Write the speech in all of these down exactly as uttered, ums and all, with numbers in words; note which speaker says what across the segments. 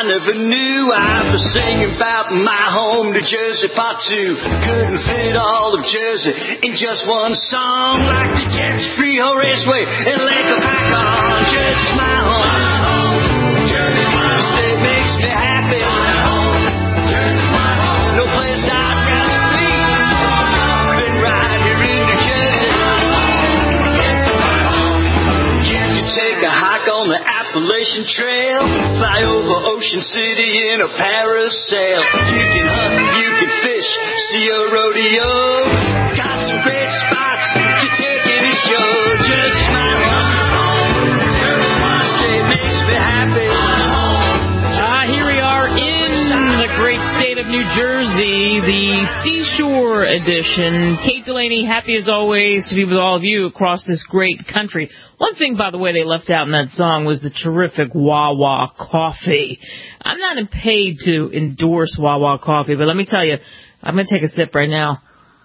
Speaker 1: never knew I was singing about my home, New Jersey part two. Couldn't fit all of Jersey in just one song. Like the Jets, Freehold Raceway, and Lake of Packard. Jersey's my home. Jersey's my home. State makes me happy. My home. Jersey's my home. No place I'd rather be. Been right here in New Jersey. Yes, it's my home. You can take a hike on the Appalachian Trail, fly over Ocean City in a parasail. You can hunt, you can fish, see a rodeo. Got some great spots to take in a show. Jersey's my home. State makes me happy.
Speaker 2: Ah, here we are in the great state of New Jersey, the Seashore Edition. Kate Delaney, happy as always to be with all of you across this great country. One thing, by the way, they left out in that song was the terrific Wawa coffee. I'm not paid to endorse Wawa coffee, but let me tell you, I'm going to take a sip right now.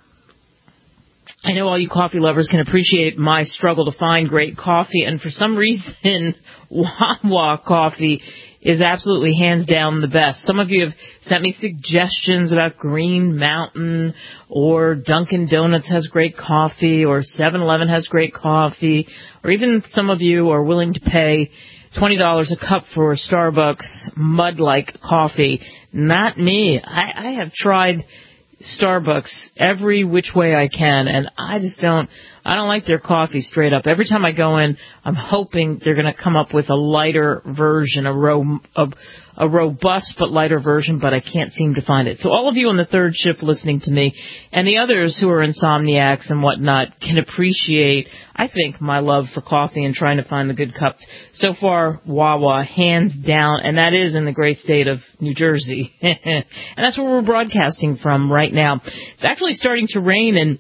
Speaker 2: I know all you coffee lovers can appreciate my struggle to find great coffee, and for some reason, Wawa coffee is absolutely hands down the best. Some of you have sent me suggestions about Green Mountain, or Dunkin' Donuts has great coffee, or seven eleven has great coffee, or even some of you are willing to pay twenty dollars a cup for Starbucks mud-like coffee. Not me. I, I have tried Starbucks every which way I can, and I just don't, I don't like their coffee straight up. Every time I go in, I'm hoping they're going to come up with a lighter version, a, ro- a, a robust but lighter version, but I can't seem to find it. So all of you on the third shift listening to me, and the others who are insomniacs and whatnot, can appreciate, I think, my love for coffee and trying to find the good cups. So far, Wawa, hands down, and that is in the great state of New Jersey. And that's where we're broadcasting from right now. It's actually starting to rain, and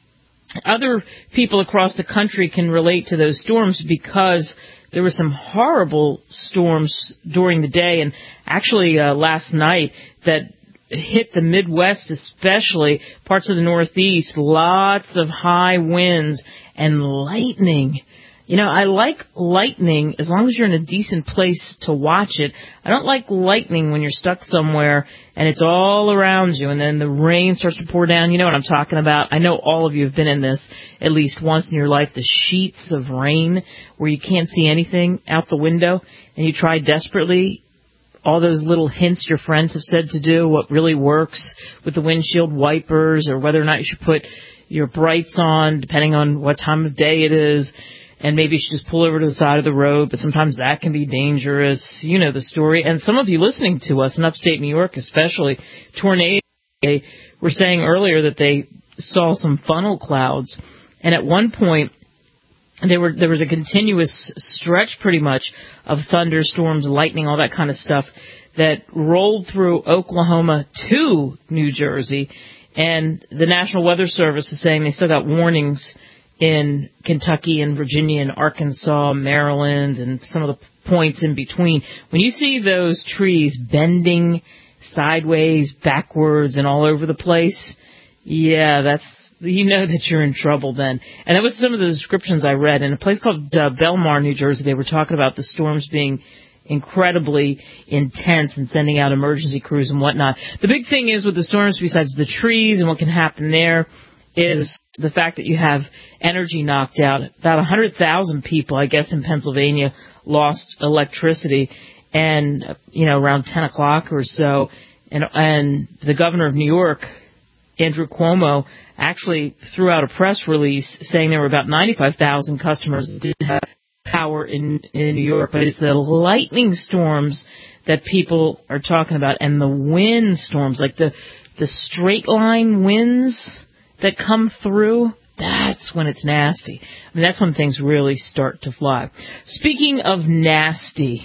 Speaker 2: other people across the country can relate to those storms because there were some horrible storms during the day, and actually uh, last night that hit the Midwest, especially parts of the Northeast. Lots of high winds and lightning. You know, I like lightning as long as you're in a decent place to watch it. I don't like lightning when you're stuck somewhere and it's all around you and then the rain starts to pour down. You know what I'm talking about. I know all of you have been in this at least once in your life, the sheets of rain where you can't see anything out the window and you try desperately all those little hints your friends have said to do, what really works with the windshield wipers or whether or not you should put your brights on depending on what time of day it is. And maybe you should just pull over to the side of the road, but sometimes that can be dangerous. You know the story. And some of you listening to us in upstate New York, especially, tornadoes, they were saying earlier that they saw some funnel clouds. And at one point, there were there was a continuous stretch pretty much of thunderstorms, lightning, all that kind of stuff that rolled through Oklahoma to New Jersey. And the National Weather Service is saying they still got warnings in Kentucky and Virginia and Arkansas, Maryland, and some of the points in between. When you see those trees bending sideways, backwards, and all over the place, yeah, that's, you know that you're in trouble then. And that was some of the descriptions I read. In a place called uh, Belmar, New Jersey, they were talking about the storms being incredibly intense and sending out emergency crews and whatnot. The big thing is with the storms, besides the trees and what can happen there, is the fact that you have energy knocked out. About one hundred thousand people, I guess, in Pennsylvania lost electricity, and, you know, around ten o'clock or so. And, and the governor of New York, Andrew Cuomo, actually threw out a press release saying there were about ninety-five thousand customers that didn't have power in, in New York. But it's the lightning storms that people are talking about, and the wind storms, like the the straight line winds that come through, that's when it's nasty. I mean, that's when things really start to fly. Speaking of nasty,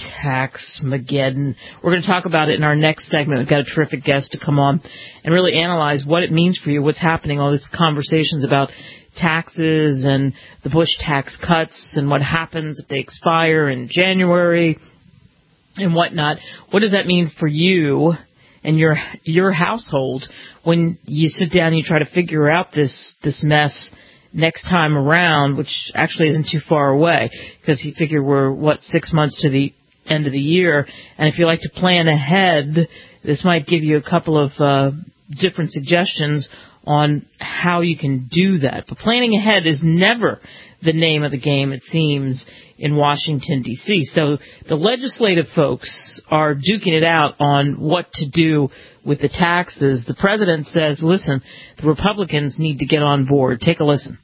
Speaker 2: Tax-mageddon. We're going to talk about it in our next segment. We've got a terrific guest to come on and really analyze what it means for you, what's happening, all these conversations about taxes and the Bush tax cuts and what happens if they expire in January and whatnot. What does that mean for you and your your household when you sit down and you try to figure out this this mess next time around, which actually isn't too far away, because you figure we're, what, six months to the end of the year. And if you like to plan ahead, this might give you a couple of uh, different suggestions on how you can do that. But planning ahead is never the name of the game, it seems, in Washington, D C So the legislative folks are duking it out on what to do with the taxes. The president says, listen, the Republicans need to get on board. Take a listen.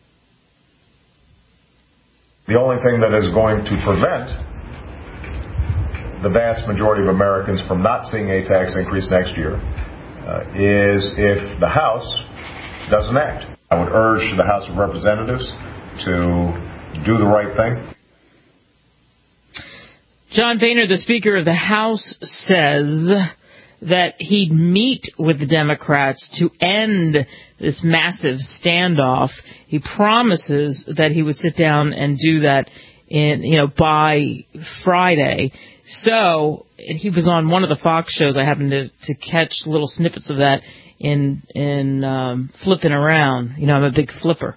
Speaker 3: The only thing that is going to prevent the vast majority of Americans from not seeing a tax increase next year uh, is if the House doesn't act. I would urge the House of Representatives to do the right thing.
Speaker 2: John Boehner, the Speaker of the House, says that he'd meet with the Democrats to end this massive standoff. He promises that he would sit down and do that in, you know, by Friday. So he was on one of the Fox shows. I happened to, to catch little snippets of that in in um, flipping around. You know, I'm a big flipper.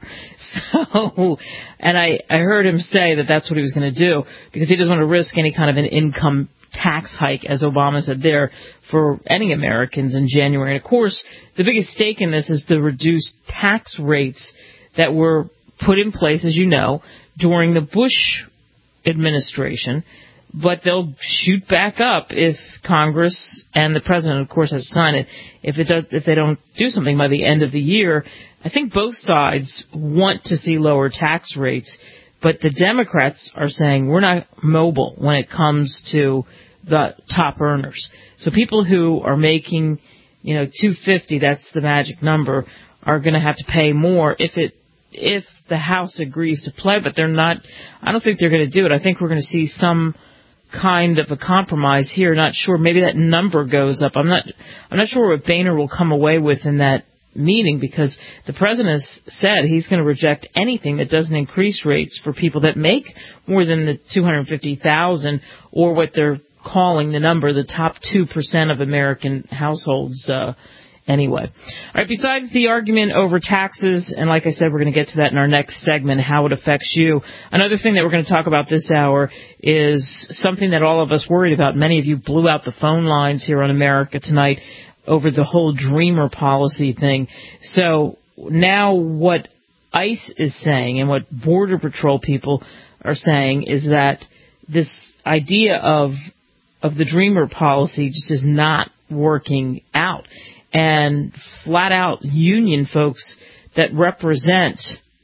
Speaker 2: So, and I, I heard him say that that's what he was going to do because he doesn't want to risk any kind of an income tax hike, as Obama said there, for any Americans in January. And, of course, the biggest stake in this is the reduced tax rates that were put in place, as you know, during the Bush administration. But they'll shoot back up if Congress and the president, of course, has to sign it. If it does, if they don't do something by the end of the year, I think both sides want to see lower tax rates. But the Democrats are saying we're not mobile when it comes to the top earners. So people who are making, you know, two hundred fifty, that's the magic number, are going to have to pay more if it if the House agrees to play. But they're not. I don't think they're going to do it. I think we're going to see some kind of a compromise here. Not sure. Maybe that number goes up. I'm not. I'm not sure what Boehner will come away with in that meeting because the president has said he's going to reject anything that doesn't increase rates for people that make more than the two hundred fifty thousand or what they're calling the number, the top two percent of American households. Uh, Anyway. All right, besides the argument over taxes, and like I said, we're going to get to that in our next segment, how it affects you. Another thing that we're going to talk about this hour is something that all of us worried about. Many of you blew out the phone lines here on America Tonight over the whole Dreamer policy thing. So now what ICE is saying and what Border Patrol people are saying is that this idea of of the Dreamer policy just is not working out. And flat-out union folks that represent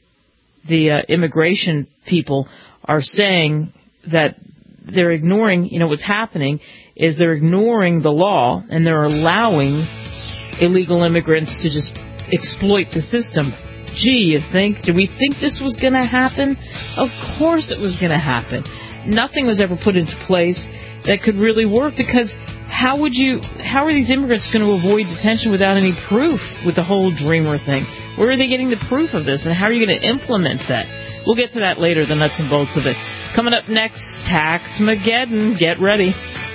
Speaker 2: the uh, immigration people are saying that they're ignoring, you know, what's happening is they're ignoring the law and they're allowing illegal immigrants to just exploit the system. Gee, you think? Did we think this was going to happen? Of course it was going to happen. Nothing was ever put into place that could really work because how would you, how are these immigrants going to avoid detention without any proof with the whole Dreamer thing? Where are they getting the proof of this and how are you going to implement that? We'll get to that later, the nuts and bolts of it. Coming up next, Taxmageddon. Get ready.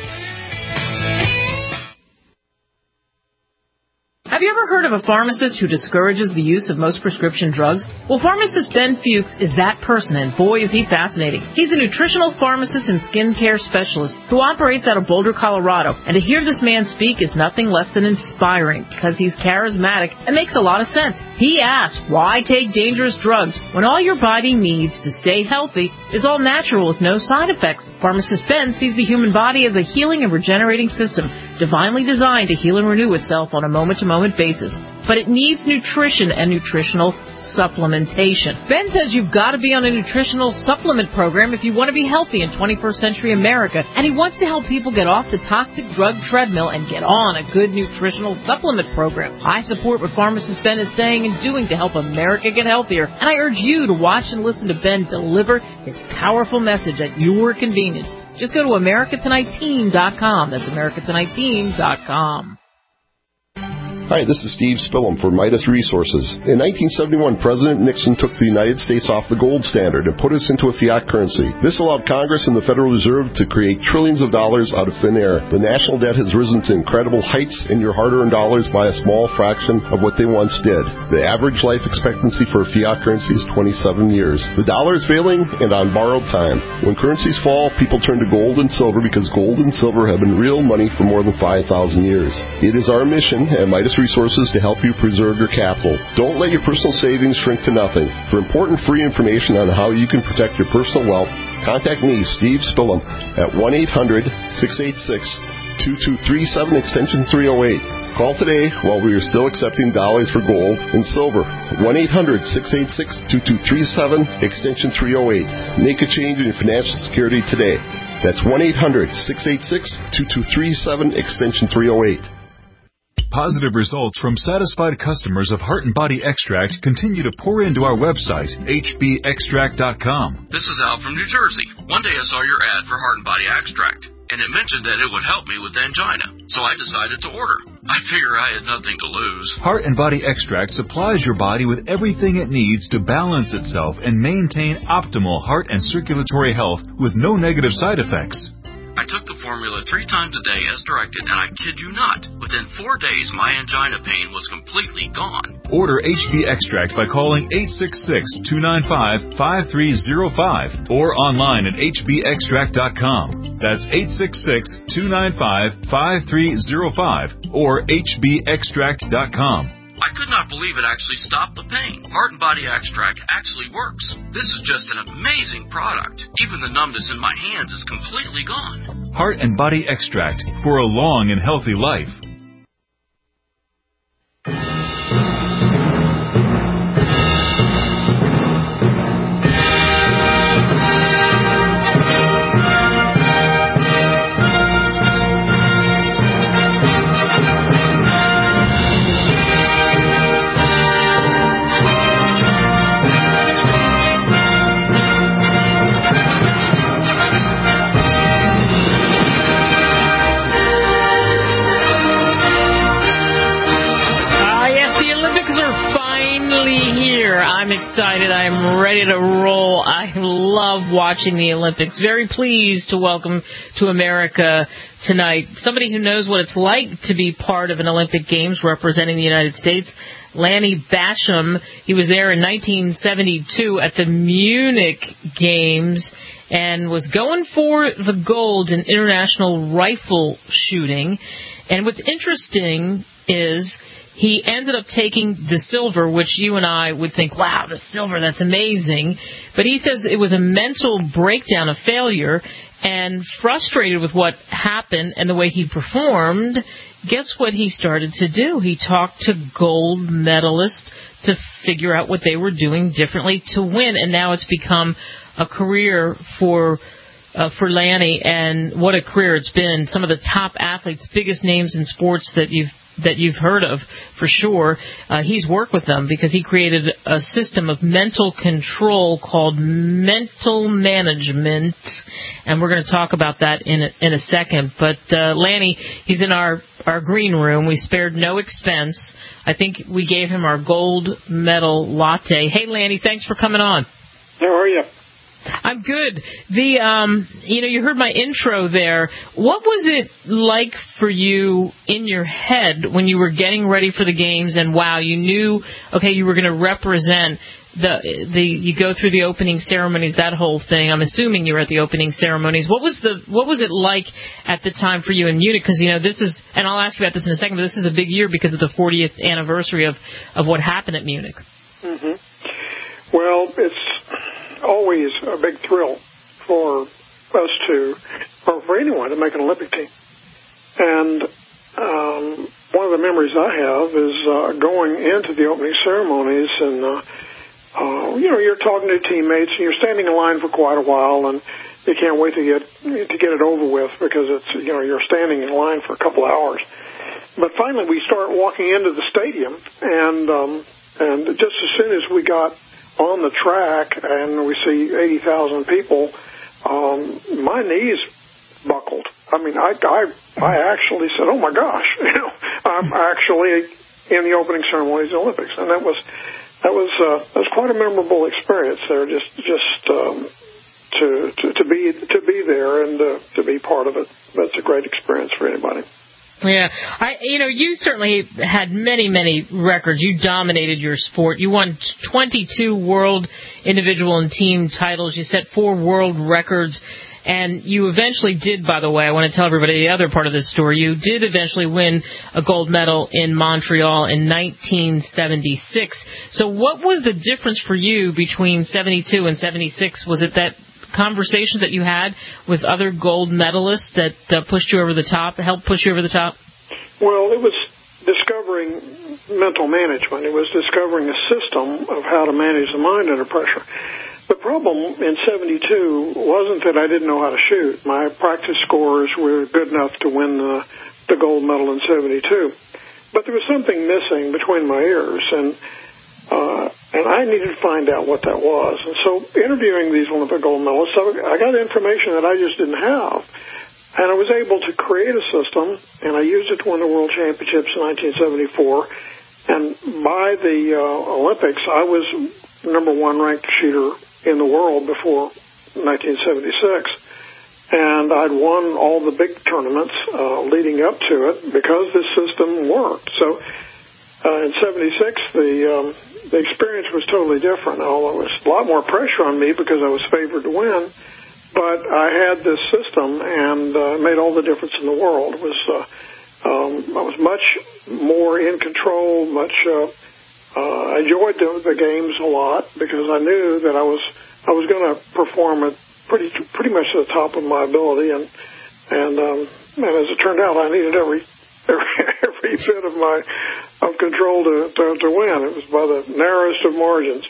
Speaker 2: Have you ever heard of a pharmacist who discourages the use of most prescription drugs? Well, pharmacist Ben Fuchs is that person, and boy, is he fascinating. He's a nutritional pharmacist and skincare specialist who operates out of Boulder, Colorado. And to hear this man speak is nothing less than inspiring because he's charismatic and makes a lot of sense. He asks, why take dangerous drugs when all your body needs to stay healthy is all natural with no side effects? Pharmacist Ben sees the human body as a healing and regenerating system, divinely designed to heal and renew itself on a moment-to-moment basis. But it needs nutrition and nutritional supplementation. Ben says you've got to be on a nutritional supplement program if you want to be healthy in twenty-first century America, and he wants to help people get off the toxic drug treadmill and get on a good nutritional supplement program. I support what pharmacist Ben is saying and doing to help America get healthier, and I urge you to watch and listen to Ben deliver his powerful message at your convenience. Just go to America Tonight Team dot com. That's America Tonight Team dot com.
Speaker 4: Hi, this is Steve Spillum for Midas Resources. In nineteen seventy-one, President Nixon took the United States off the gold standard and put us into a fiat currency. This allowed Congress and the Federal Reserve to create trillions of dollars out of thin air. The national debt has risen to incredible heights, and your hard-earned dollars by a small fraction of what they once did. The average life expectancy for a fiat currency is twenty-seven years. The dollar is failing and on borrowed time. When currencies fall, people turn to gold and silver because gold and silver have been real money for more than five thousand years. It is our mission at Midas Resources to help you preserve your capital. Don't let your personal savings shrink to nothing. For important free information on how you can protect your personal wealth, contact me, Steve Spillum, at one eight hundred, six eight six, two two three seven, extension three oh eight. Call today while we are still accepting dollars for gold and silver. one eight hundred, six eight six, two two three seven, extension three oh eight. Make a change in your financial security today. That's one eight hundred, six eight six, two two three seven, extension three oh eight.
Speaker 5: Positive results from satisfied customers of Heart and Body Extract continue to pour into our website, H B extract dot com.
Speaker 6: This is Al from New Jersey. One day I saw your ad for Heart and Body Extract, and it mentioned that it would help me with angina, so I decided to order. I figure I had nothing to lose.
Speaker 5: Heart and Body Extract supplies your body with everything it needs to balance itself and maintain optimal heart and circulatory health with no negative side effects.
Speaker 6: I took the formula three times a day as directed, and I kid you not, within four days my angina pain was completely gone.
Speaker 5: Order H B Extract by calling eight six six, two nine five, five three zero five or online at H B extract dot com. That's eight six six, two nine five, five three zero five or H B extract dot com.
Speaker 6: I could not believe it actually stopped the pain. Heart and Body Extract actually works. This is just an amazing product. Even the numbness in my hands is completely gone.
Speaker 5: Heart and Body Extract for a long and healthy life.
Speaker 2: I'm excited. I'm ready to roll. I love watching the Olympics. Very pleased to welcome to America tonight somebody who knows what it's like to be part of an Olympic Games representing the United States, Lanny Bassham. He was there in nineteen seventy-two at the Munich Games and was going for the gold in international rifle shooting. And what's interesting is he ended up taking the silver, which you and I would think, wow, the silver, that's amazing. But he says it was a mental breakdown, a failure, and frustrated with what happened and the way he performed, guess what he started to do? He talked to gold medalists to figure out what they were doing differently to win, and now it's become a career for uh, for Lanny, and what a career it's been. Some of the top athletes, biggest names in sports that you've that you've heard of, for sure. Uh, he's worked with them because he created a system of mental control called mental management, and we're going to talk about that in a, in a second. But uh, Lanny, he's in our, our green room. We spared no expense. I think we gave him our gold medal latte. Hey, Lanny, thanks for coming on.
Speaker 7: How are you?
Speaker 2: I'm good. The um, you know, you heard my intro there. What was it like for you in your head when you were getting ready for the games? And wow, you knew, okay, you were going to represent the the. You go through the opening ceremonies, that whole thing. I'm assuming you were at the opening ceremonies. What was the what was it like at the time for you in Munich? Because you know this is, and I'll ask you about this in a second. But this is a big year because of the fortieth anniversary of of what happened at Munich.
Speaker 7: Mm-hmm. Well, it's always a big thrill for us to, or for anyone to make an Olympic team. And um, one of the memories I have is uh, going into the opening ceremonies, and uh, uh, you know, you're talking to teammates, and you're standing in line for quite a while, and you can't wait to get to get it over with because it's, you know, you're standing in line for a couple hours. But finally, we start walking into the stadium, and um, and just as soon as we got on the track and we see eighty thousand people, um, my knees buckled. I mean, I, I, I actually said, oh my gosh, you know, I'm actually in the opening ceremonies of the Olympics, and that was that was uh, that was quite a memorable experience there. Just just um, to, to to be to be there and uh, to be part of it. That's a great experience for anybody.
Speaker 2: Yeah, I you know you certainly had many many records. You dominated your sport. You won twenty-two world individual and team titles. You set four world records. And you eventually did, by the way, I want to tell everybody the other part of this story, you did eventually win a gold medal in Montreal in nineteen seventy-six. So what was the difference for you between seventy-two and seventy-six? Was it that conversations that you had with other gold medalists that uh, pushed you over the top, helped push you over the top?
Speaker 7: Well, it was discovering mental management. It was discovering a system of how to manage the mind under pressure. The problem in seventy-two wasn't that I didn't know how to shoot. My practice scores were good enough to win the, the gold medal in seventy-two. But there was something missing between my ears, and uh, and I needed to find out what that was. And so interviewing these Olympic gold medalists, I got information that I just didn't have. And I was able to create a system, and I used it to win the World Championships in nineteen seventy-four. And by the uh, Olympics, I was number one ranked shooter in the world before nineteen seventy-six. And I'd won all the big tournaments uh, leading up to it because this system worked. So uh, in seventy-six, the um, the experience was totally different. Although there was a lot more pressure on me because I was favored to win, but I had this system, and uh, it made all the difference in the world. It was uh, um, I was much more in control, much uh, Uh, I enjoyed the, the games a lot because I knew that I was I was going to perform at pretty pretty much to the top of my ability, and and um, and as it turned out, I needed every every, every bit of my of control to, to to win. It was by the narrowest of margins.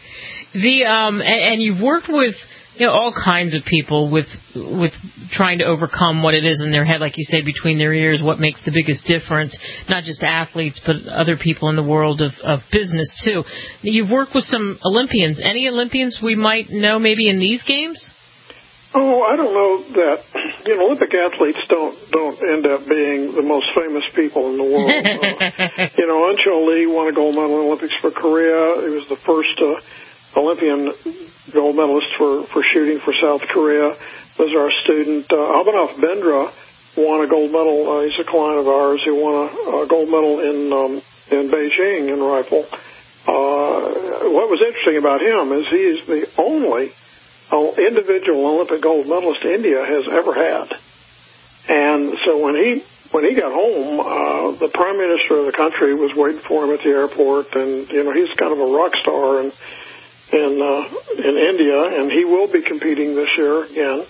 Speaker 2: The um and, and you've worked with you know all kinds of people with with trying to overcome what it is in their head, like you say, between their ears, what makes the biggest difference, not just athletes, but other people in the world of, of business, too. You've worked with some Olympians. Any Olympians we might know maybe in these games?
Speaker 7: Oh, I don't know that, you know, Olympic athletes don't don't end up being the most famous people in the world. uh, you know, Anchal Lee won a gold medal in the Olympics for Korea. He was the first uh, Olympian gold medalist for, for shooting for South Korea. Was our student. Uh, Abhinav Bindra won a gold medal. Uh, he's a client of ours. He won a, a gold medal in um, in Beijing in rifle. Uh, what was interesting about him is he is the only uh, individual Olympic gold medalist India has ever had. And so when he when he got home, uh, the prime minister of the country was waiting for him at the airport, and you know he's kind of a rock star in in, uh, in India, and he will be competing this year again.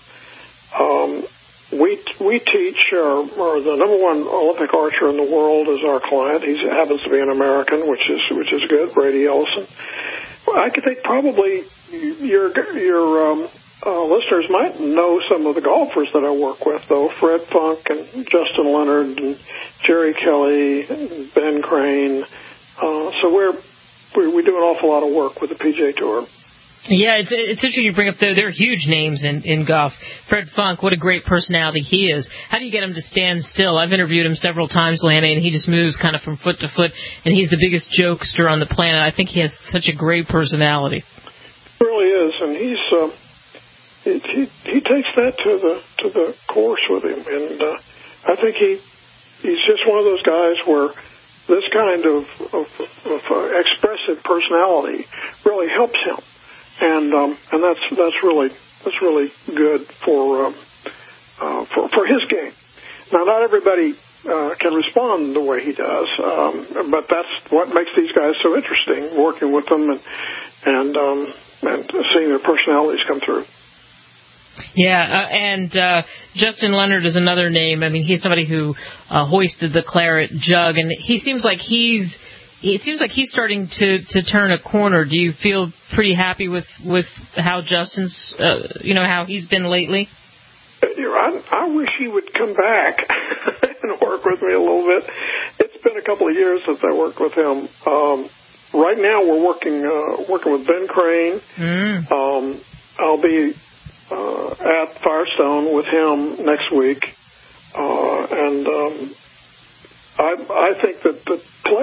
Speaker 7: Um, we we teach, or, or the number one Olympic archer in the world is our client. He happens to be an American, which is which is good, Brady Ellison. Well, I could think probably your your um, uh, listeners might know some of the golfers that I work with, though. Fred Funk and Justin Leonard and Jerry Kelly and Ben Crane. Uh, so we're we, we do an awful lot of work with the P G A Tour.
Speaker 2: Yeah, it's it's interesting you bring up there. They're huge names in, in golf. Fred Funk, what a great personality he is. How do you get him to stand still? I've interviewed him several times, Lanny, and he just moves kind of from foot to foot, and he's the biggest jokester on the planet. I think he has such a great personality.
Speaker 7: He really is, and he's uh, he, he he takes that to the to the course with him, and uh, I think he he's just one of those guys where this kind of, of, of uh, expressive personality really helps him. And um, and that's that's really that's really good for um, uh, for for his game. Now, not everybody uh, can respond the way he does, um, but that's what makes these guys so interesting. Working with them and and um, and seeing their personalities come through.
Speaker 2: Yeah, uh, and uh, Justin Leonard is another name. I mean, he's somebody who uh, hoisted the claret jug, and he seems like he's. It seems like he's starting to, to turn a corner. Do you feel pretty happy with, with how Justin's, uh, you know, how he's been lately?
Speaker 7: I, I wish he would come back and work with me a little bit. It's been a couple of years since I worked with him. Um, right now we're working uh, working with Ben Crane. Mm. Um, I'll be uh, at Firestone with him next week. Uh, and um, I, I think that the players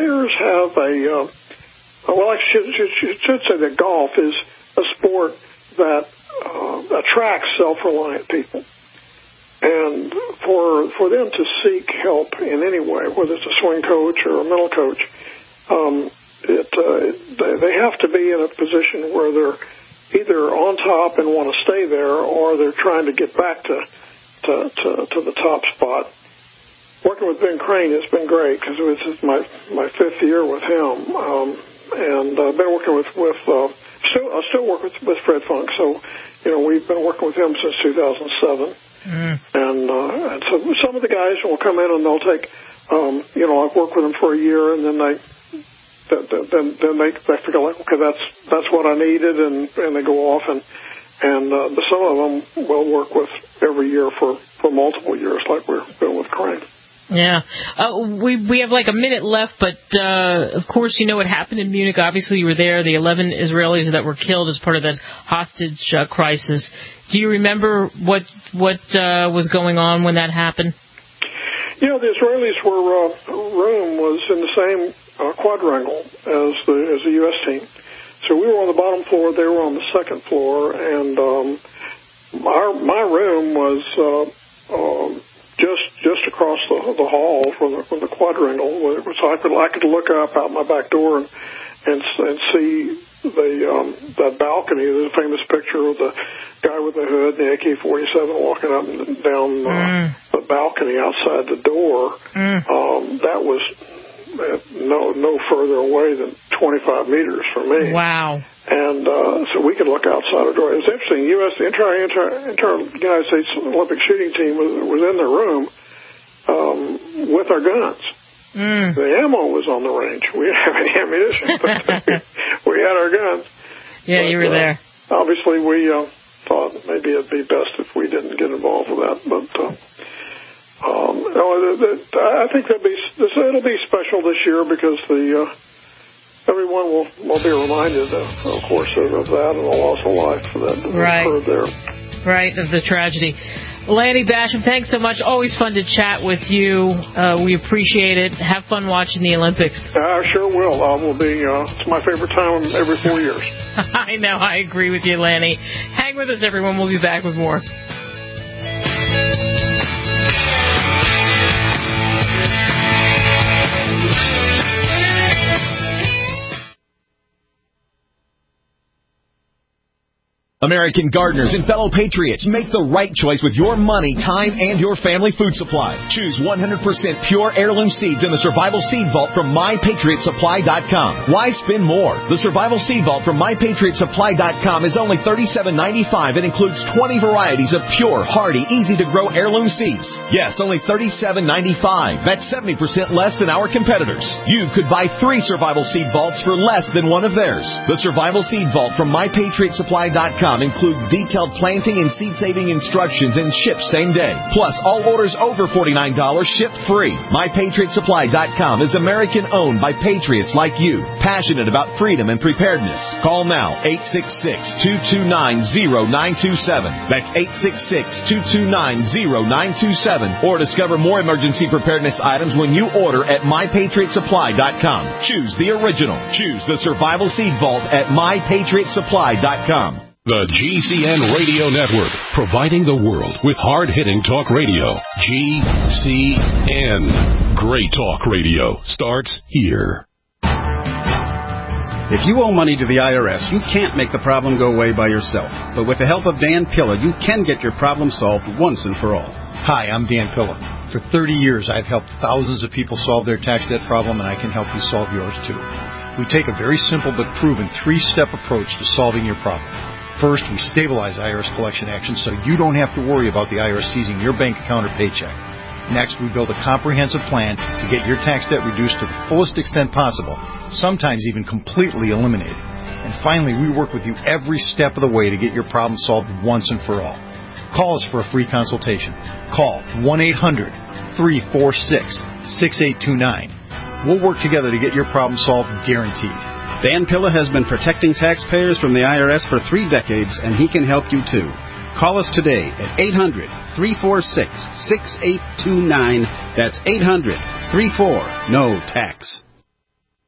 Speaker 7: have a, uh, well, I should, should, should say that golf is a sport that uh, attracts self-reliant people. And for for them to seek help in any way, whether it's a swing coach or a mental coach, um, it, uh, they, they have to be in a position where they're either on top and want to stay there, or they're trying to get back to to, to, to the top spot. Working with Ben Crane has been great because this is my my fifth year with him, um, and I've been working with with uh, still I still work with with Fred Funk. So, you know, we've been working with him since two thousand seven. Mm. And, uh, and so some of the guys will come in and they'll take, um, you know, I've worked with them for a year, and then they, then then they they figure like, okay, that's that's what I needed, and, and they go off, and and uh, some of them will work with every year for, for multiple years, like we're doing with Crane.
Speaker 2: Yeah. Uh, we we have like a minute left, but uh, of course, you know what happened in Munich. Obviously, you were there. The eleven Israelis that were killed as part of that hostage uh, crisis. Do you remember what what uh, was going on when that happened?
Speaker 7: You know, the Israelis were uh, room was in the same uh, quadrangle as the as the U S team. So we were on the bottom floor. They were on the second floor, and um, our my room was uh, um, just just across the the hall from the, from the quadrangle. So I could I could look up out my back door and and, and see the um, that balcony. There's a famous picture of the guy with the hood and the A K forty-seven walking up and down uh, mm. the balcony outside the door. Mm. Um, that was no no further away than twenty-five meters from me.
Speaker 2: Wow.
Speaker 7: And uh, so we could look outside our door. It was interesting. U S the entire, entire, entire United States Olympic shooting team was, was in the room um, with our guns. Mm. The ammo was on the range. We didn't have any ammunition, but we, we had our guns.
Speaker 2: Yeah,
Speaker 7: but,
Speaker 2: you were
Speaker 7: uh,
Speaker 2: there.
Speaker 7: Obviously, we uh, thought maybe it'd be best if we didn't get involved with that. But uh, um, no, the, the, I think that'll be it'll be special this year because the uh, everyone will, will be reminded, of, of course, of, of that and the loss of life that
Speaker 2: right.
Speaker 7: occurred there.
Speaker 2: Right, of the tragedy. Lanny Bassham, thanks so much. Always fun to chat with you. Uh, we appreciate it. Have fun watching the Olympics.
Speaker 7: I sure will. I will be. Uh, it's my favorite time every four years.
Speaker 2: I know. I agree with you, Lanny. Hang with us, everyone. We'll be back with more.
Speaker 8: American gardeners and fellow patriots, make the right choice with your money, time, and your family food supply. Choose one hundred percent pure heirloom seeds in the Survival Seed Vault from my patriot supply dot com. Why spend more? The Survival Seed Vault from my patriot supply dot com is only thirty-seven ninety-five and includes twenty varieties of pure, hardy, easy-to-grow heirloom seeds. Yes, only thirty-seven ninety-five. That's seventy percent less than our competitors. You could buy three Survival Seed Vaults for less than one of theirs. The Survival Seed Vault from my patriot supply dot com includes detailed planting and seed-saving instructions and ships same day. Plus, all orders over forty-nine dollars ship free. my patriot supply dot com is American-owned by patriots like you, passionate about freedom and preparedness. Call now, eight six six, two two nine, zero nine two seven. That's eight six six, two two nine, zero nine two seven. Or discover more emergency preparedness items when you order at my patriot supply dot com. Choose the original. Choose the Survival Seed Vault at my patriot supply dot com.
Speaker 9: The G C N Radio Network, providing the world with hard-hitting talk radio. G C N. Great talk radio starts here.
Speaker 10: If you owe money to the I R S, you can't make the problem go away by yourself. But with the help of Dan Pilla, you can get your problem solved once and for all.
Speaker 11: Hi, I'm Dan Pilla. For thirty years, I've helped thousands of people solve their tax debt problem, and I can help you solve yours too. We take a very simple but proven three-step approach to solving your problem. First, we stabilize I R S collection actions so you don't have to worry about the I R S seizing your bank account or paycheck. Next, we build a comprehensive plan to get your tax debt reduced to the fullest extent possible, sometimes even completely eliminated. And finally, we work with you every step of the way to get your problem solved once and for all. Call us for a free consultation. Call one eight hundred, three four six, six eight two nine. We'll work together to get your problem solved, guaranteed.
Speaker 10: Dan Pilla has been protecting taxpayers from the I R S for three decades, and he can help you too. Call us today at eight hundred, three four six, six eight two nine. That's eight hundred, three four, N O Tax.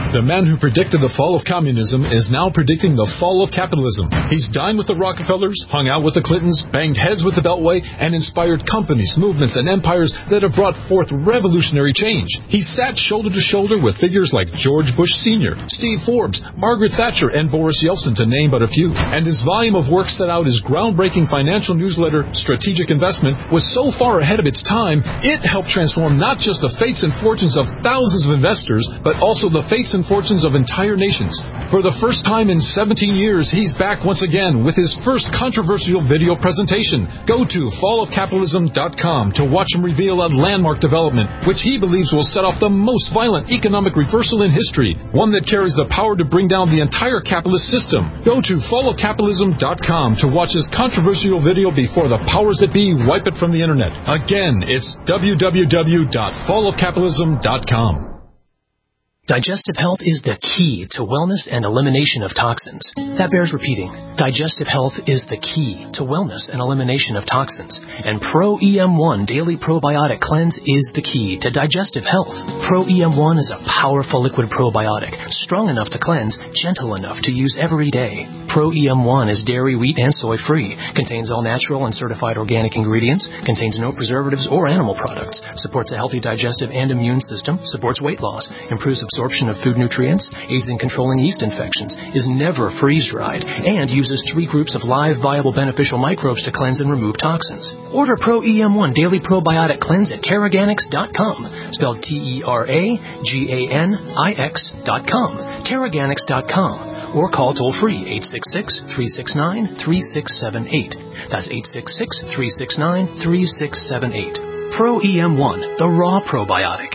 Speaker 12: The man who predicted the fall of communism is now predicting the fall of capitalism. He's dined with the Rockefellers, hung out with the Clintons, banged heads with the Beltway, and inspired companies, movements, and empires that have brought forth revolutionary change. He sat shoulder to shoulder with figures like George Bush Senior, Steve Forbes, Margaret Thatcher, and Boris Yeltsin, to name but a few. And his volume of work set out his groundbreaking financial newsletter, Strategic Investment, was so far ahead of its time, it helped transform not just the fates and fortunes of thousands of investors, but also the fates and fortunes of entire nations. For the first time in seventeen years, he's back once again with his first controversial video presentation. Go to fall of capitalism dot com to watch him reveal a landmark development, which he believes will set off the most violent economic reversal in history, one that carries the power to bring down the entire capitalist system. Go to fall of capitalism dot com to watch his controversial video before the powers that be wipe it from the internet. Again, it's w w w dot fall of capitalism dot com.
Speaker 13: Digestive health is the key to wellness and elimination of toxins. That bears repeating. Digestive health is the key to wellness and elimination of toxins. And Pro E M one Daily Probiotic Cleanse is the key to digestive health. Pro E M one is a powerful liquid probiotic, strong enough to cleanse, gentle enough to use every day. Pro E M one is dairy, wheat, and soy free, contains all natural and certified organic ingredients, contains no preservatives or animal products, supports a healthy digestive and immune system, supports weight loss, improves absorption of food nutrients, aids in controlling yeast infections, is never freeze-dried, and uses three groups of live, viable, beneficial microbes to cleanse and remove toxins. Order Pro E M one Daily Probiotic Cleanse at Terraganix dot com, spelled T E R A G A N I X dot com, Terraganix dot com. Or call toll-free eight six six, three six nine, three six seven eight. That's eight six six, three six nine, three six seven eight. Pro E M one, the raw probiotic.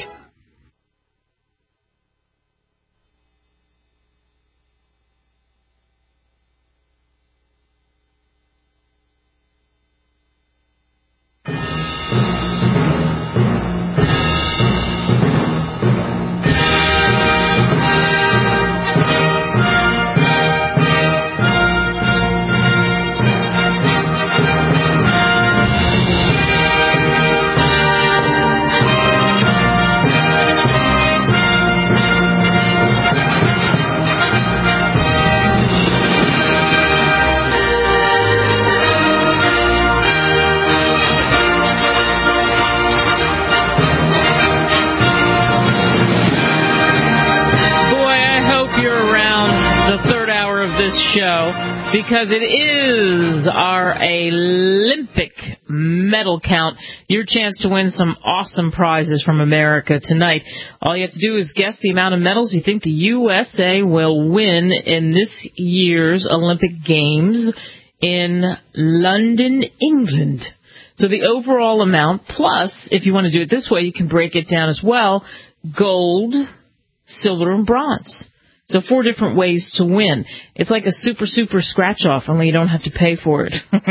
Speaker 2: Because it is our Olympic medal count. Your chance to win some awesome prizes from America tonight. All you have to do is guess the amount of medals you think the U S A will win in this year's Olympic Games in London, England. So the overall amount, plus, if you want to do it this way, you can break it down as well, gold, silver, and bronze. So four different ways to win. It's like a super, super scratch-off, only you don't have to pay for it.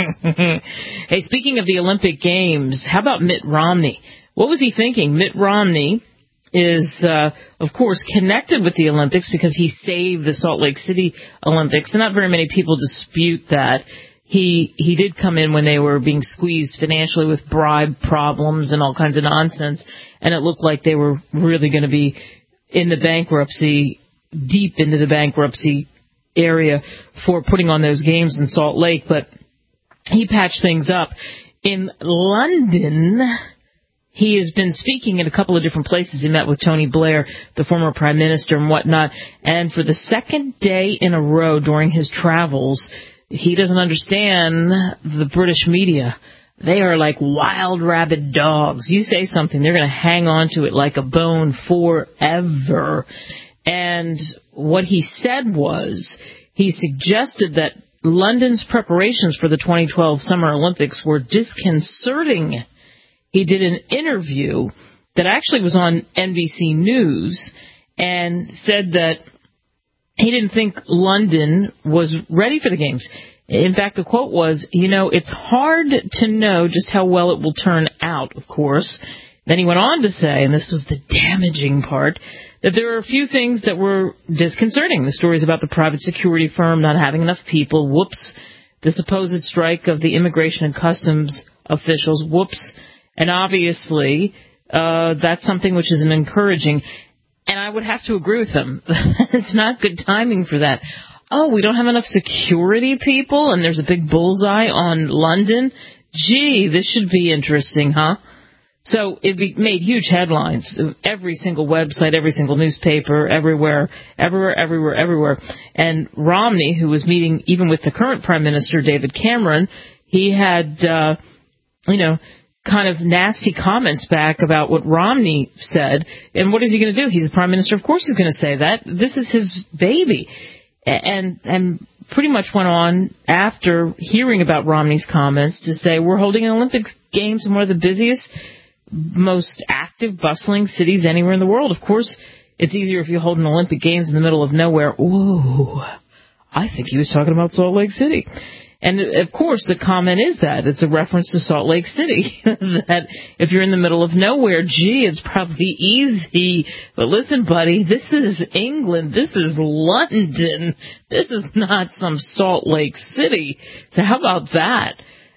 Speaker 2: Hey, speaking of the Olympic Games, how about Mitt Romney? What was he thinking? Mitt Romney is, uh, of course, connected with the Olympics because he saved the Salt Lake City Olympics, and not very many people dispute that. He he did come in when they were being squeezed financially with bribe problems and all kinds of nonsense, and it looked like they were really going to be in the bankruptcy deep into the bankruptcy area for putting on those games in Salt Lake, but he patched things up. In London, he has been speaking in a couple of different places. He met with Tony Blair, the former prime minister, and whatnot, and for the second day in a row during his travels, he doesn't understand the British media. They are like wild, rabid dogs. You say something, they're going to hang on to it like a bone forever. And what he said was, he suggested that London's preparations for the twenty twelve Summer Olympics were disconcerting. He did an interview that actually was on N B C News and said that he didn't think London was ready for the Games. In fact, the quote was, you know, it's hard to know just how well it will turn out, of course. Then he went on to say, and this was the damaging part, that there are a few things that were disconcerting. The stories about the private security firm not having enough people, whoops. The supposed strike of the immigration and customs officials, whoops. And obviously, uh, that's something which isn't encouraging. And I would have to agree with them. It's not good timing for that. Oh, we don't have enough security people, and there's a big bullseye on London. Gee, this should be interesting, huh? So it be, made huge headlines. Every single website, every single newspaper, everywhere, everywhere, everywhere, everywhere. And Romney, who was meeting even with the current Prime Minister, David Cameron, he had, uh, you know, kind of nasty comments back about what Romney said. And what is he going to do? He's the Prime Minister. Of course he's going to say that. This is his baby. And and pretty much went on after hearing about Romney's comments to say we're holding an Olympic Games in one of the busiest, most active, bustling cities anywhere in the world. Of course, it's easier if you hold an Olympic Games in the middle of nowhere. Ooh, I think he was talking about Salt Lake City. And, of course, the comment is that. It's a reference to Salt Lake City. That if you're in the middle of nowhere, gee, it's probably easy. But listen, buddy, this is England. This is London. This is not some Salt Lake City. So how about that?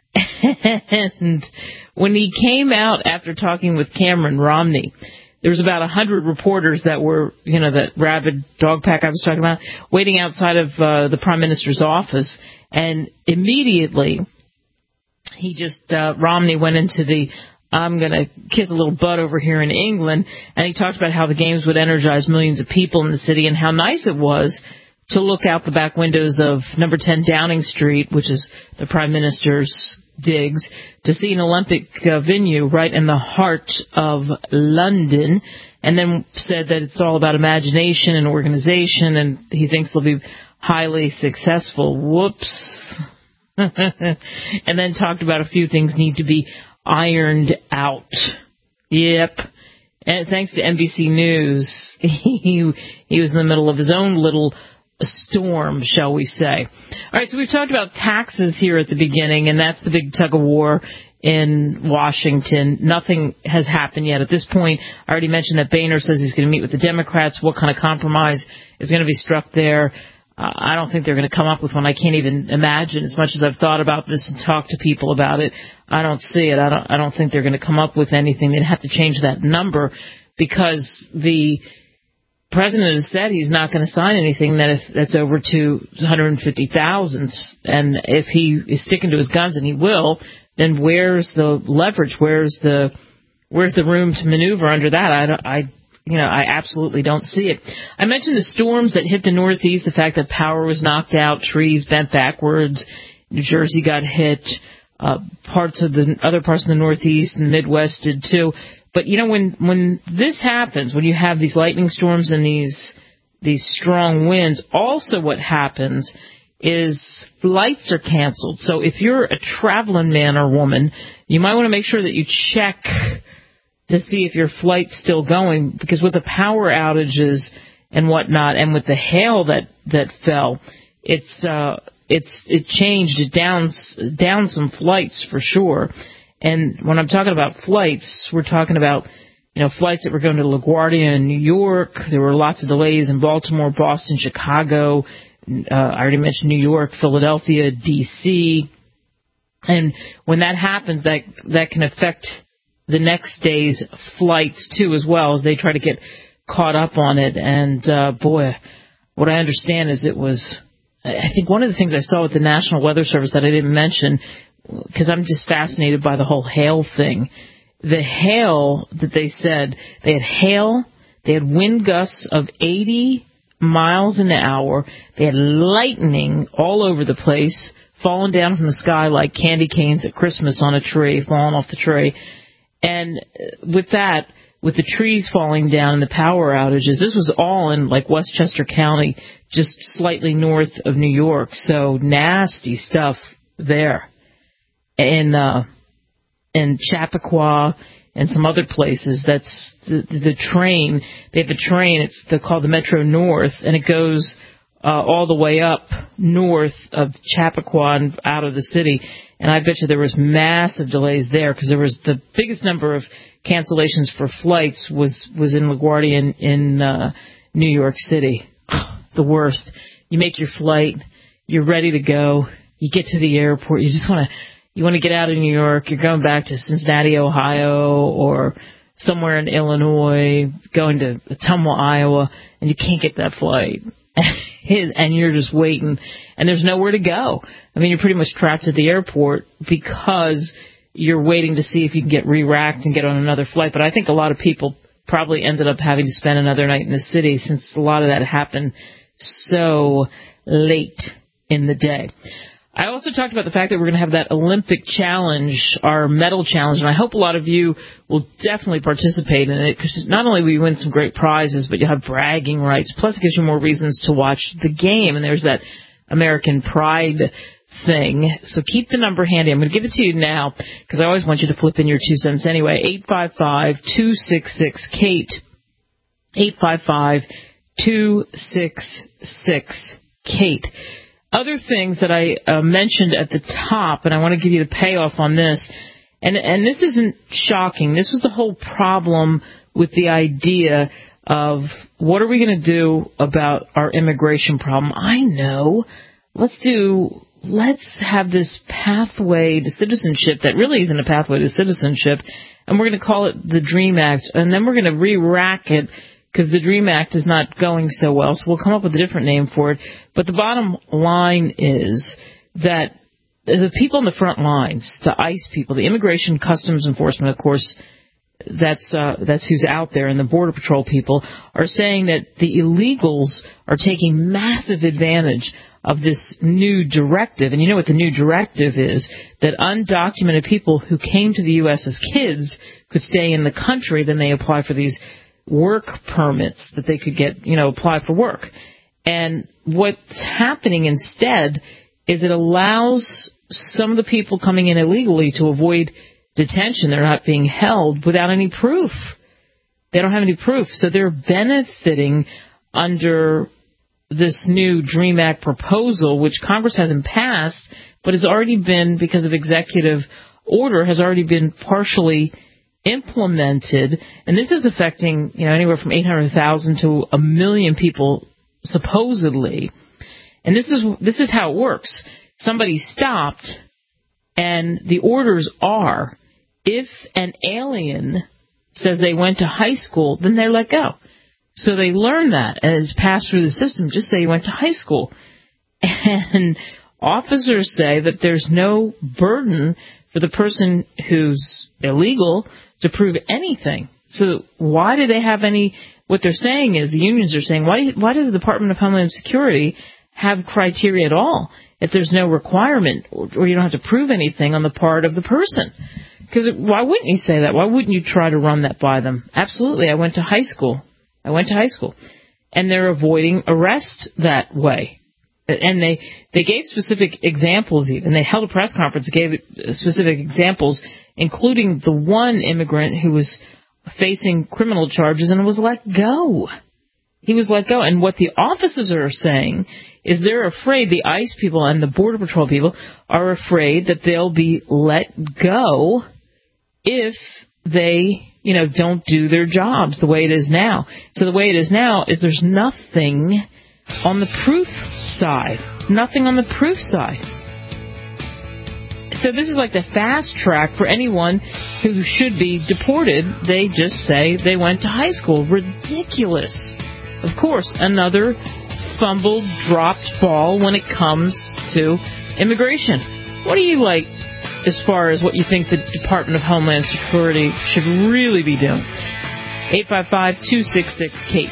Speaker 2: And when he came out after talking with Cameron Romney, there was about a hundred reporters that were, you know, that rabid dog pack I was talking about, waiting outside of uh, the Prime Minister's office. And immediately, he just, uh, Romney went into the, I'm going to kiss a little butt over here in England, and he talked about how the games would energize millions of people in the city and how nice it was to look out the back windows of number ten Downing Street, which is the Prime Minister's digs, to see an Olympic uh, venue right in the heart of London, and then said that it's all about imagination and organization, and he thinks they'll be highly successful. Whoops. And then talked about a few things need to be ironed out. Yep. And thanks to N B C News, he, he was in the middle of his own little storm, shall we say. All right, so we've talked about taxes here at the beginning, and that's the big tug-of-war in Washington. Nothing has happened yet. At this point, I already mentioned that Boehner says he's going to meet with the Democrats. What kind of compromise is going to be struck there? Uh, I don't think they're going to come up with one. I can't even imagine. As much as I've thought about this and talked to people about it, I don't see it. I don't, I don't think they're going to come up with anything. They'd have to change that number because the president has said he's not going to sign anything that if that's over to one hundred fifty thousand. And if he is sticking to his guns, and he will, then where's the leverage? Where's the where's the room to maneuver under that? I, I you know, I absolutely don't see it. I mentioned the storms that hit the Northeast, the fact that power was knocked out, trees bent backwards, New Jersey got hit, uh, parts of the other parts of the Northeast and Midwest did too. But, you know, when, when this happens, when you have these lightning storms and these these strong winds, also what happens is flights are canceled. So if you're a traveling man or woman, you might want to make sure that you check to see if your flight's still going, because with the power outages and whatnot, and with the hail that, that fell, it's uh, it's it changed it down down some flights for sure. And when I'm talking about flights, we're talking about, you know, flights that were going to LaGuardia in New York. There were lots of delays in Baltimore, Boston, Chicago. Uh, I already mentioned New York, Philadelphia, D C. And when that happens, that that can affect the next day's flights, too, as well, as they try to get caught up on it. And, uh, boy, what I understand is it was, I think one of the things I saw with the National Weather Service that I didn't mention, because I'm just fascinated by the whole hail thing. The hail that they said, they had hail, they had wind gusts of eighty miles an hour, they had lightning all over the place, falling down from the sky like candy canes at Christmas on a tree, falling off the tree. And with that, with the trees falling down and the power outages, this was all in like Westchester County, just slightly north of New York. So nasty stuff there. In uh, in Chappaqua and some other places, that's the, the train. They have a train. It's the, called the Metro North, and it goes uh, all the way up north of Chappaqua and out of the city. And I bet you there was massive delays there, because there was the biggest number of cancellations for flights was, was in LaGuardia in, in uh, New York City. The worst. You make your flight, you're ready to go, you get to the airport, you just want to you want to get out of New York, you're going back to Cincinnati, Ohio, or somewhere in Illinois, going to Ottumwa, Iowa, and you can't get that flight. And you're just waiting, and there's nowhere to go. I mean, you're pretty much trapped at the airport because you're waiting to see if you can get re-racked and get on another flight. But I think a lot of people probably ended up having to spend another night in the city since a lot of that happened so late in the day. I also talked about the fact that we're going to have that Olympic challenge, our medal challenge, and I hope a lot of you will definitely participate in it, because not only will you win some great prizes, but you'll have bragging rights, plus it gives you more reasons to watch the game, and there's that American pride thing. So keep the number handy. I'm going to give it to you now, because I always want you to flip in your two cents anyway. eight five five, two six six, Kate, eight five five, two six six, Kate. Other things that I uh, mentioned at the top, and I want to give you the payoff on this, and and this isn't shocking. This was the whole problem with the idea of what are we going to do about our immigration problem. I know. Let's do, let's have this pathway to citizenship that really isn't a pathway to citizenship, and we're going to call it the DREAM Act, and then we're going to re-rack it, because the DREAM Act is not going so well, so we'll come up with a different name for it. But the bottom line is that the people in the front lines, the ICE people, the Immigration Customs Enforcement, of course, that's uh, that's who's out there, and the Border Patrol people are saying that the illegals are taking massive advantage of this new directive. And you know what the new directive is, that undocumented people who came to the U S as kids could stay in the country, then they apply for these work permits that they could get, you know, apply for work. And what's happening instead is it allows some of the people coming in illegally to avoid detention. They're not being held without any proof. They don't have any proof. So they're benefiting under this new DREAM Act proposal, which Congress hasn't passed, but has already been, because of executive order, has already been partially implemented, and this is affecting, you know, anywhere from eight hundred thousand to a million people supposedly. And this is this is how it works. Somebody stopped, and the orders are, if an alien says they went to high school, then they're let go. So they learn that, and it's passed through the system. Just say you went to high school. And officers say that there's no burden for the person who's illegal to prove anything. So why do they have any, what they're saying is, the unions are saying, why, why does the Department of Homeland Security have criteria at all if there's no requirement, or, or you don't have to prove anything on the part of the person? Because why wouldn't you say that? Why wouldn't you try to run that by them? Absolutely, I went to high school. I went to high school. And they're avoiding arrest that way. And they, they gave specific examples even. They held a press conference, gave specific examples, including the one immigrant who was facing criminal charges and was let go. He was let go. And what the officers are saying is they're afraid, the ICE people and the Border Patrol people are afraid that they'll be let go if they, you know, don't do their jobs the way it is now. So the way it is now is there's nothing on the proof side. Nothing on the proof side. So this is like the fast track for anyone who should be deported. They just say they went to high school. Ridiculous. Of course, another fumbled, dropped ball when it comes to immigration. What do you like as far as what you think the Department of Homeland Security should really be doing? eight five five, two six six, Kate.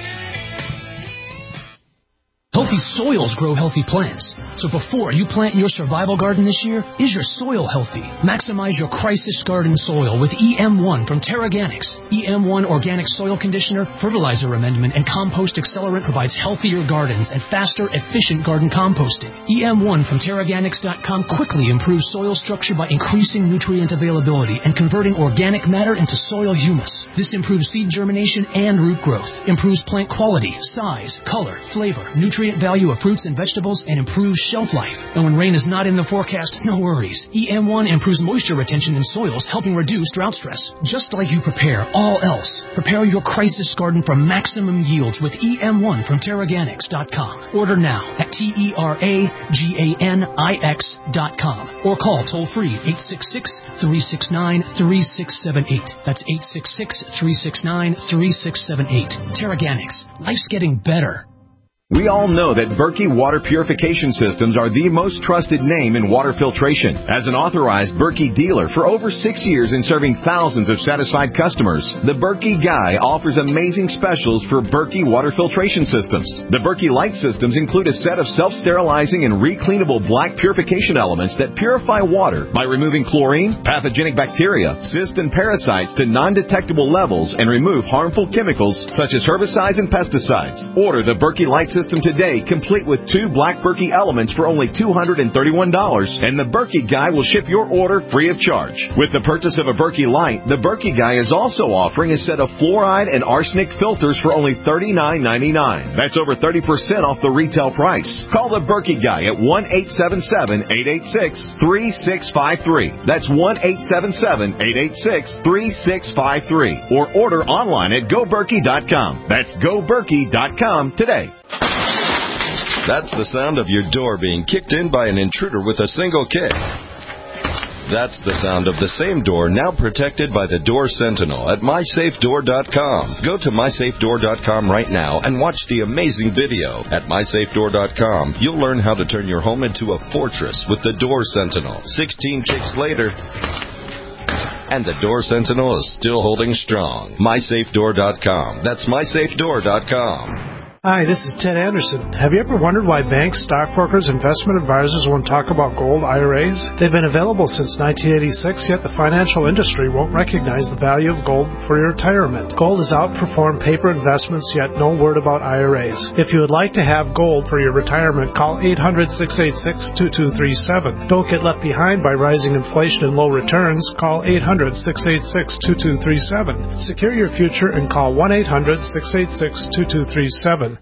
Speaker 13: Healthy soils grow healthy plants. So before you plant your survival garden this year, is your soil healthy? Maximize your crisis garden soil with E M one from Terraganics. E M one Organic Soil Conditioner, Fertilizer Amendment, and Compost Accelerant provides healthier gardens and faster, efficient garden composting. E M one from Terraganics dot com quickly improves soil structure by increasing nutrient availability and converting organic matter into soil humus. This improves seed germination and root growth, improves plant quality, size, color, flavor, nutrient value of fruits and vegetables and improves shelf life. And when rain is not in the forecast, no worries. E M one improves moisture retention in soils, helping reduce drought stress. Just like you prepare all else, prepare your crisis garden for maximum yield with E M one from Terraganics dot com. Order now at T E R A G A N I X dot com or call toll-free eight six six, three six nine, three six seven eight. That's eight six six, three six nine, three six seven eight. Terraganics. Life's getting better.
Speaker 8: We all know that Berkey Water Purification Systems are the most trusted name in water filtration. As an authorized Berkey dealer for over six years and serving thousands of satisfied customers, the Berkey Guy offers amazing specials for Berkey Water Filtration Systems. The Berkey Light Systems include a set of self-sterilizing and recleanable black purification elements that purify water by removing chlorine, pathogenic bacteria, cysts, and parasites to non-detectable levels and remove harmful chemicals such as herbicides and pesticides. Order the Berkey Light System today, complete with two black Berkey elements for only two hundred thirty-one dollars, and the Berkey Guy will ship your order free of charge. With the purchase of a Berkey Light, the Berkey Guy is also offering a set of fluoride and arsenic filters for only thirty-nine ninety-nine. That's over thirty percent off the retail price. Call the Berkey Guy at one eight seven seven, eight eight six, three six five three. That's one eight seven seven, eight eight six, three six five three. Or order online at go berkey dot com. That's go berkey dot com today.
Speaker 14: That's the sound of your door being kicked in by an intruder with a single kick. That's the sound of the same door now protected by the Door Sentinel at my safe door dot com. Go to my safe door dot com right now and watch the amazing video. At my safe door dot com, you'll learn how to turn your home into a fortress with the Door Sentinel. sixteen kicks later, and the Door Sentinel is still holding strong. my safe door dot com. That's my safe door dot com.
Speaker 15: Hi, this is Ted Anderson. Have you ever wondered why banks, stockbrokers, investment advisors won't talk about gold I R As? They've been available since nineteen eighty-six, yet the financial industry won't recognize the value of gold for your retirement. Gold has outperformed paper investments, yet no word about I R As. If you would like to have gold for your retirement, call eight hundred, six eight six, two two three seven. Don't get left behind by rising inflation and low returns. Call eight hundred, six eight six, two two three seven. Secure your future and call one eight hundred, six eight six, two two three seven.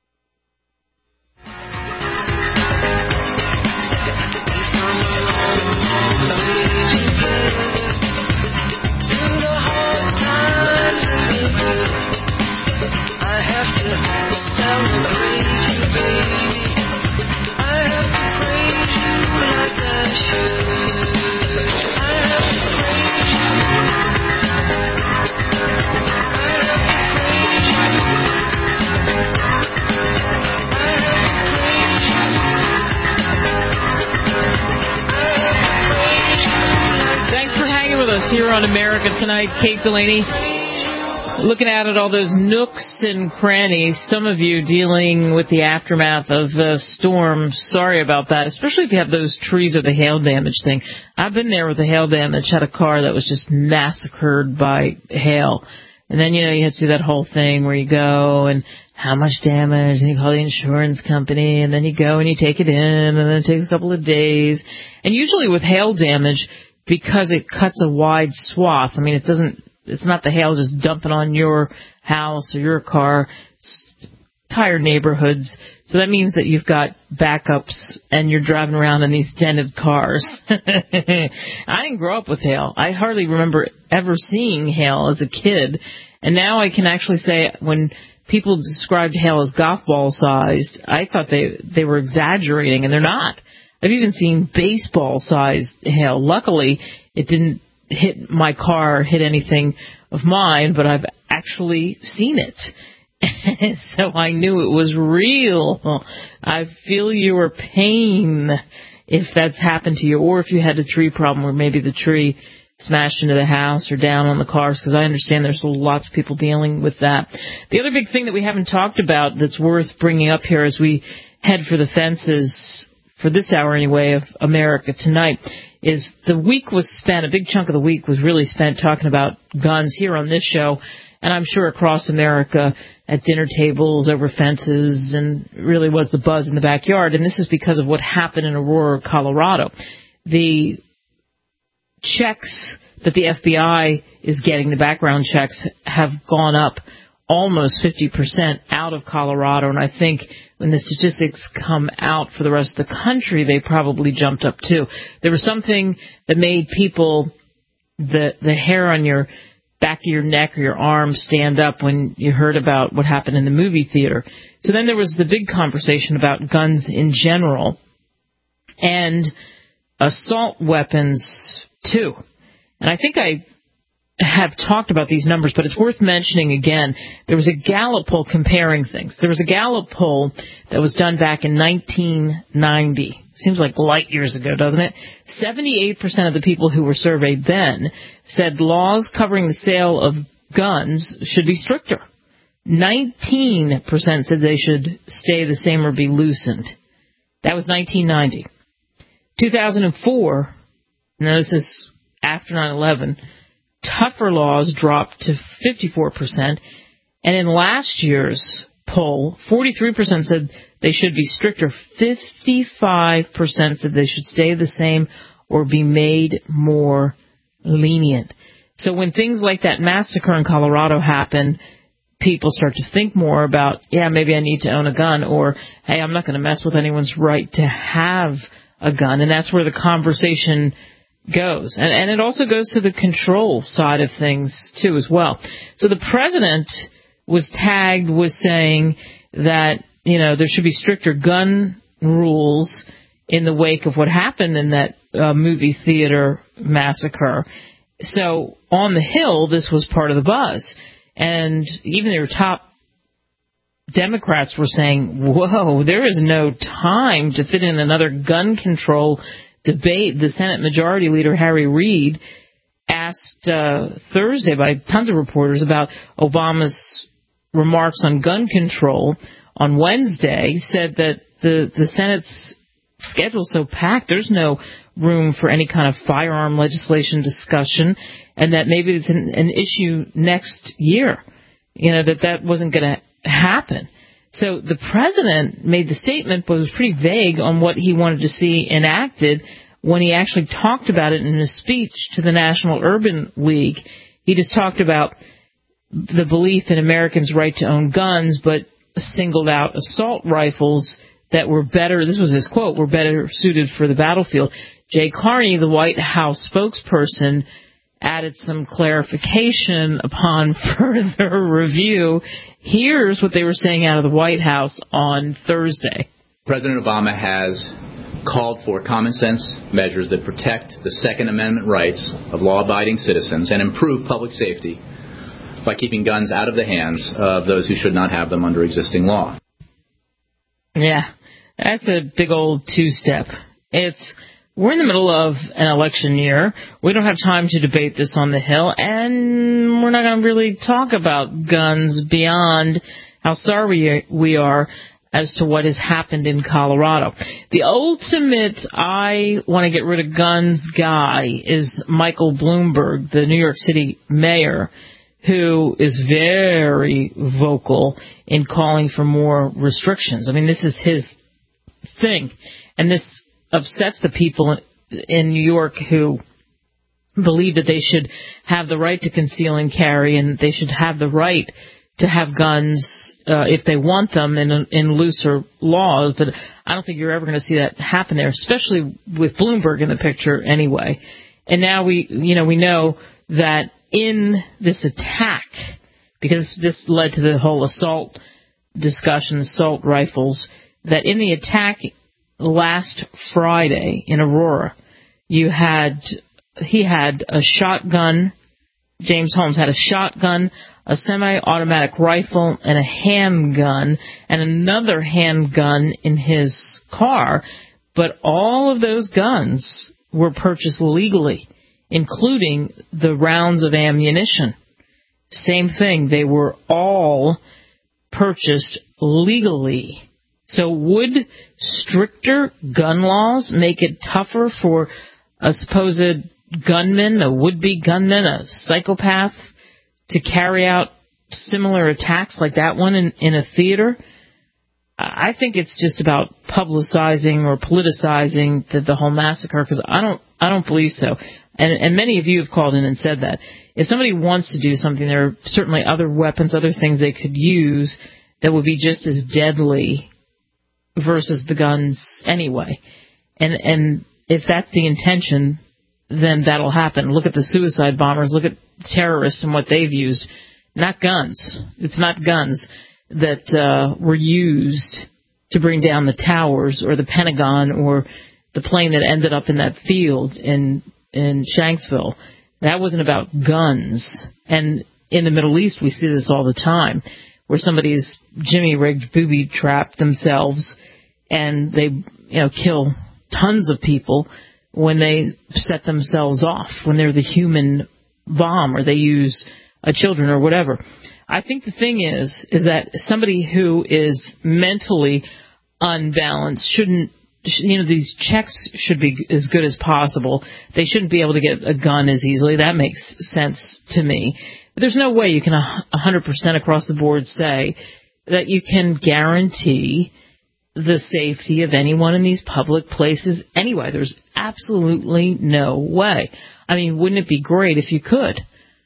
Speaker 2: Here on America Tonight, Kate Delaney, looking out at all those nooks and crannies. Some of you dealing with the aftermath of the storm. Sorry about that, especially if you have those trees or the hail damage thing. I've been there with the hail damage, had a car that was just massacred by hail. And then, you know, you have to do that whole thing where you go and how much damage, and you call the insurance company, and then you go and you take it in, and then it takes a couple of days. And usually with hail damage, because it cuts a wide swath. I mean, it doesn't, it's not the hail just dumping on your house or your car. It's entire neighborhoods. So that means that you've got backups and you're driving around in these dented cars. I didn't grow up with hail. I hardly remember ever seeing hail as a kid. And now I can actually say when people described hail as golf ball sized, I thought they, they were exaggerating, and they're not. I've even seen baseball-sized hail. Luckily, it didn't hit my car, hit anything of mine, but I've actually seen it. So I knew it was real. I feel your pain if that's happened to you, or if you had a tree problem where maybe the tree smashed into the house or down on the cars, because I understand there's lots of people dealing with that. The other big thing that we haven't talked about that's worth bringing up here as we head for the fences for this hour anyway of America Tonight is the week was spent, a big chunk of the week was really spent talking about guns here on this show, and I'm sure across America at dinner tables, over fences, and really was the buzz in the backyard. And this is because of what happened in Aurora, Colorado. The checks that the F B I is getting, the background checks, have gone up almost fifty percent out of Colorado, and I think when the statistics come out for the rest of the country, they probably jumped up too. There was something that made people, the the hair on your back of your neck or your arm stand up when you heard about what happened in the movie theater. So then there was the big conversation about guns in general and assault weapons too. And I think I have talked about these numbers, but it's worth mentioning again. There was a Gallup poll comparing things. There was a Gallup poll that was done back in nineteen ninety. Seems like light years ago, doesn't it? seventy-eight percent of the people who were surveyed then said laws covering the sale of guns should be stricter. nineteen percent said they should stay the same or be loosened. That was nineteen ninety. two thousand four, now this is after nine eleven, tougher laws dropped to fifty-four percent. And in last year's poll, forty-three percent said they should be stricter. fifty-five percent said they should stay the same or be made more lenient. So when things like that massacre in Colorado happen, people start to think more about, yeah, maybe I need to own a gun, or, hey, I'm not going to mess with anyone's right to have a gun. And that's where the conversation goes. And, and it also goes to the control side of things, too, as well. So the president was tagged with saying that, you know, there should be stricter gun rules in the wake of what happened in that uh, movie theater massacre. So on the Hill, this was part of the buzz. And even their top Democrats were saying, whoa, there is no time to fit in another gun control debate. The Senate Majority Leader, Harry Reid, asked uh, Thursday by tons of reporters about Obama's remarks on gun control on Wednesday, said that the, the Senate's schedule's so packed, there's no room for any kind of firearm legislation discussion, and that maybe it's an, an issue next year, you know, that that wasn't going to happen. So the president made the statement, but was pretty vague on what he wanted to see enacted when he actually talked about it in a speech to the National Urban League. He just talked about the belief in Americans' right to own guns, but singled out assault rifles that were better, this was his quote, were better suited for the battlefield. Jay Carney, the White House spokesperson, added some clarification upon further review. Here's what they were saying out of the White House on Thursday.
Speaker 16: President Obama has called for common sense measures that protect the Second Amendment rights of law-abiding citizens and improve public safety by keeping guns out of the hands of those who should not have them under existing law.
Speaker 2: Yeah, that's a big old two-step. It's We're in the middle of an election year. We don't have time to debate this on the Hill, and we're not going to really talk about guns beyond how sorry we are as to what has happened in Colorado. The ultimate I want to get rid of guns guy is Michael Bloomberg, the New York City mayor, who is very vocal in calling for more restrictions. I mean, this is his thing, and this upsets the people in New York who believe that they should have the right to conceal and carry, and they should have the right to have guns uh, if they want them in, in looser laws. But I don't think you're ever going to see that happen there, especially with Bloomberg in the picture anyway. And now we, you know, we know that in this attack, because this led to the whole assault discussion, assault rifles, that in the attack last Friday in Aurora, you had, he had a shotgun, James Holmes had a shotgun, a semi-automatic rifle, and a handgun, and another handgun in his car. But all of those guns were purchased legally, including the rounds of ammunition. Same thing, they were all purchased legally. So would stricter gun laws make it tougher for a supposed gunman, a would-be gunman, a psychopath, to carry out similar attacks like that one in, in a theater? Uh, I think it's just about publicizing or politicizing the, the whole massacre, because I don't, I don't believe so. And, and many of you have called in and said that. If somebody wants to do something, there are certainly other weapons, other things they could use that would be just as deadly versus the guns anyway. And, and if that's the intention, then that'll happen. Look at the suicide bombers. Look at terrorists and what they've used. Not guns. It's not guns that uh, were used to bring down the towers or the Pentagon or the plane that ended up in that field in in Shanksville. That wasn't about guns. And in the Middle East, we see this all the time, where somebody's jimmy-rigged, booby-trapped themselves, and they, you know, kill tons of people when they set themselves off, when they're the human bomb, or they use uh, children or whatever. I think the thing is, is that somebody who is mentally unbalanced shouldn't, you know, these checks should be as good as possible. They shouldn't be able to get a gun as easily. That makes sense to me. But there's no way you can one hundred percent across the board say that you can guarantee the safety of anyone in these public places anyway. There's absolutely no way. I mean, wouldn't it be great if you could?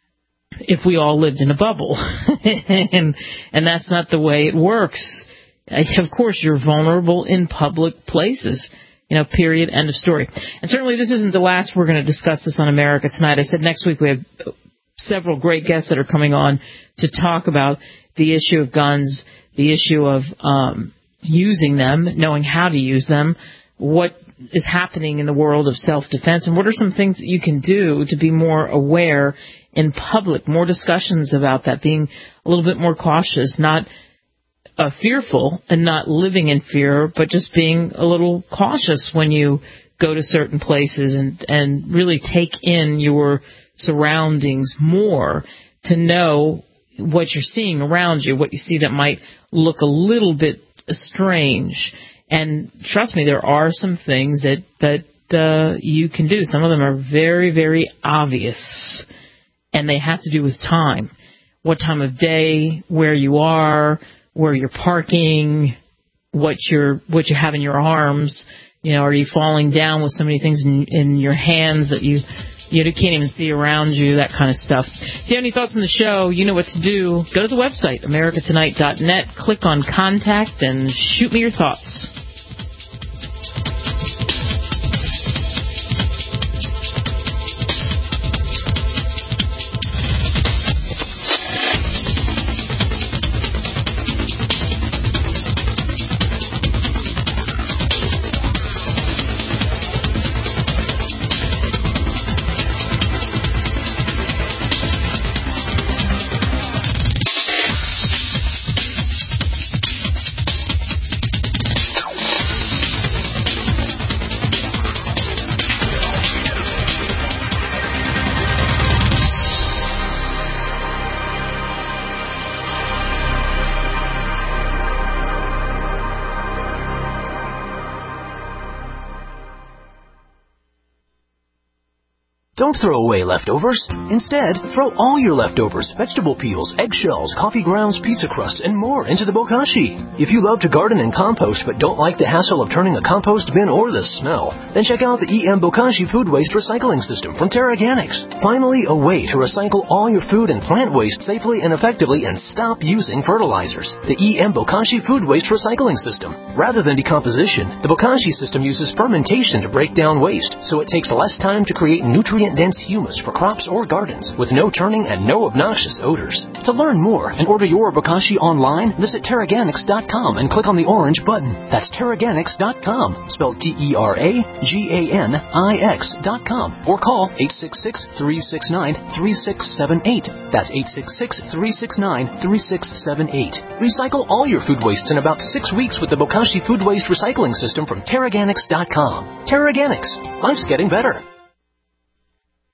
Speaker 2: If we all lived in a bubble. and and that's not the way it works. Of course, you're vulnerable in public places. You know, period, end of story. And certainly this isn't the last we're going to discuss this on America Tonight. I said next week we have several great guests that are coming on to talk about the issue of guns, the issue of um, using them, knowing how to use them, what is happening in the world of self-defense, and what are some things that you can do to be more aware in public, more discussions about that, being a little bit more cautious, not uh, fearful and not living in fear, but just being a little cautious when you go to certain places and, and really take in your surroundings more to know what you're seeing around you, what you see that might look a little bit strange. And trust me, there are some things that, that uh, you can do. Some of them are very, very obvious, and they have to do with time. What time of day, where you are, where you're parking, what you're, what you have in your arms. You know, are you falling down with so many things in, in your hands that you you can't even see around you, that kind of stuff. If you have any thoughts on the show, you know what to do. Go to the website, america tonight dot net, click on Contact, and shoot me your thoughts.
Speaker 13: Don't throw away leftovers. Instead, throw all your leftovers, vegetable peels, eggshells, coffee grounds, pizza crusts, and more into the bokashi. If you love to garden and compost but don't like the hassle of turning a compost bin or the smell, then check out the E M Bokashi Food Waste Recycling System from Terraganics. Finally, a way to recycle all your food and plant waste safely and effectively and stop using fertilizers. The E M Bokashi Food Waste Recycling System. Rather than decomposition, the Bokashi system uses fermentation to break down waste, so it takes less time to create nutrient-dense humus for crops or gardens with no turning and no obnoxious odors. To learn more and order your Bokashi online, visit Terraganics dot com and click on the orange button. That's Terraganics dot com, spelled T E R A G A N I X dot com, or call eight six six, three six nine, three six seven eight. That's eight six six, three six nine, three six seven eight. Recycle all your food wastes in about six weeks with the Bokashi Food Waste Recycling System from Terraganics dot com. Terraganics. Life's getting better.